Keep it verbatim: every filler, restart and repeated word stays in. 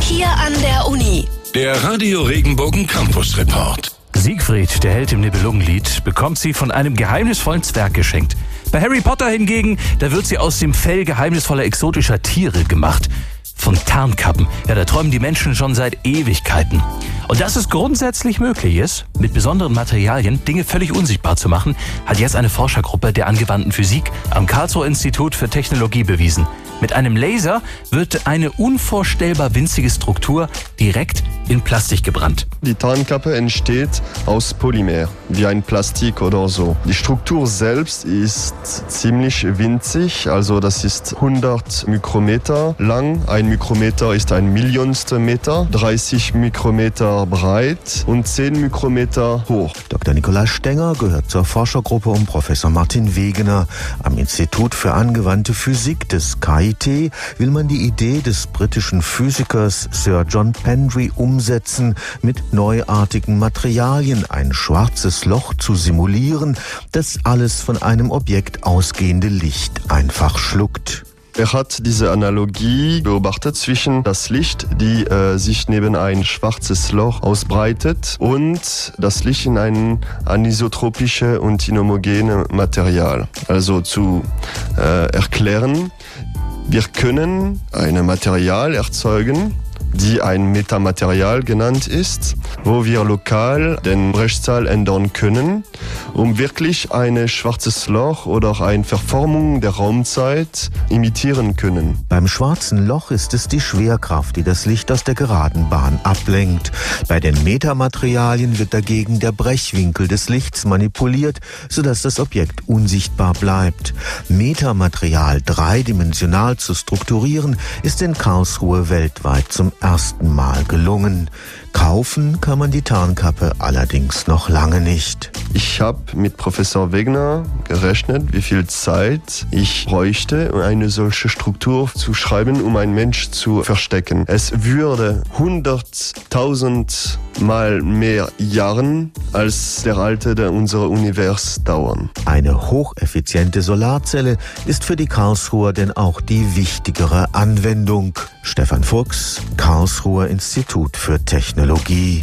Hier an der Uni. Der Radio Regenbogen Campus Report. Siegfried, der Held im Nibelungenlied, bekommt sie von einem geheimnisvollen Zwerg geschenkt. Bei Harry Potter hingegen, da wird sie aus dem Fell geheimnisvoller exotischer Tiere gemacht. Von Tarnkappen. Ja, da träumen die Menschen schon seit Ewigkeiten. Und dass es grundsätzlich möglich ist, mit besonderen Materialien Dinge völlig unsichtbar zu machen, hat jetzt eine Forschergruppe der angewandten Physik am Karlsruher Institut für Technologie bewiesen. Mit einem Laser wird eine unvorstellbar winzige Struktur direkt in Plastik gebrannt. Die Tarnkappe entsteht aus Polymer, wie ein Plastik oder so. Die Struktur selbst ist ziemlich winzig, also das ist hundert Mikrometer lang. Ein Mikrometer ist ein Millionstel Meter, dreißig Mikrometer breit und zehn Mikrometer hoch. Doktor Nikolai Stenger gehört zur Forschergruppe um Professor Martin Wegener. Am Institut für angewandte Physik des K I T will man die Idee des britischen Physikers Sir John Pendry umsetzen, mit neuartigen Materialien ein schwarzes Loch zu simulieren, das alles von einem Objekt ausgehende Licht einfach schluckt. Er hat diese Analogie beobachtet zwischen das Licht, die äh, sich neben ein schwarzes Loch ausbreitet, und das Licht in ein anisotropisches und inhomogenes Material. Also zu äh, erklären, wir können ein Material erzeugen, die ein Metamaterial genannt ist, wo wir lokal den Brechzahl ändern können, um wirklich ein schwarzes Loch oder eine Verformung der Raumzeit imitieren können. Beim schwarzen Loch ist es die Schwerkraft, die das Licht aus der geraden Bahn ablenkt. Bei den Metamaterialien wird dagegen der Brechwinkel des Lichts manipuliert, sodass das Objekt unsichtbar bleibt. Metamaterial dreidimensional zu strukturieren, ist in Karlsruhe weltweit zum ersten Mal gelungen. Kaufen kann man die Tarnkappe allerdings noch lange nicht. Ich habe mit Professor Wegener gerechnet, wie viel Zeit ich bräuchte, um eine solche Struktur zu schreiben, um einen Mensch zu verstecken. Es würde hunderttausend Mal mehr Jahren als der alte der unserer Univers dauern. Eine hocheffiziente Solarzelle ist für die Karlsruher denn auch die wichtigere Anwendung. Stefan Fuchs, Karlsruher Institut für Technologie.